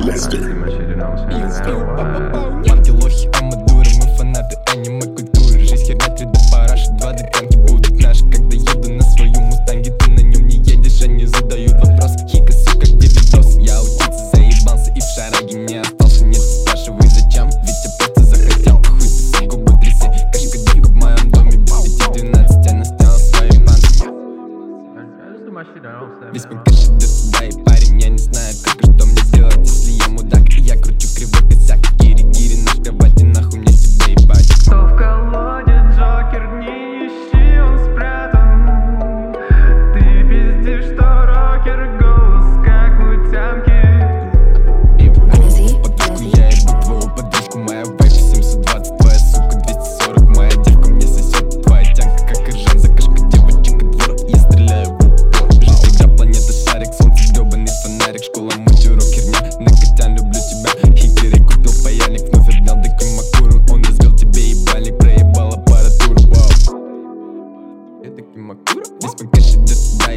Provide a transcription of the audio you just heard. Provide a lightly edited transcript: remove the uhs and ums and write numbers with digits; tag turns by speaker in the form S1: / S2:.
S1: Марки, лохи, а мы дуры, мы фанаты аниме-культуры. Жизнь херня, 3D параши, 2D танки будут наши. Когда еду на своем мустанге, ты на нем не едешь. Они задают вопрос: Хика, сука, где видос? Я учиться заебался и в шараге не остался. Нет, спрашивай зачем, ведь я просто захотел. Хуй ты губы тряси, кашка девка в моем доме. Без 5-12 она сняла свои банки. Весь мой кэш идет сюда, и парень, я не знаю как и что мне делать, если я мудак. И я кручу кривой косяк. Кири-кири на кровати, нахуй мне тебя ебать.
S2: Кто в колоде Джокер, не ищи, он спрятан. Ты пиздишь, что рокер, голос как у тямки.
S1: И в подушку я ебу твою подружку. Моя вайф 720, твоя сука 240. Моя девка мне сосет, твоя тянка как иржан. За кашка девочек и двор, я стреляю в упор. Жизнь игра, планета шарик, солнце гребаный фонарик. Школа муть, урок херня, Накатян, люблю тебя. Хикери купил паяльник, вновь обнял Дакимакуру. Он разбил тебе ебальник, проебал аппаратуру. Вау. Я Дакимакура. Весь мой кэш идет сюда,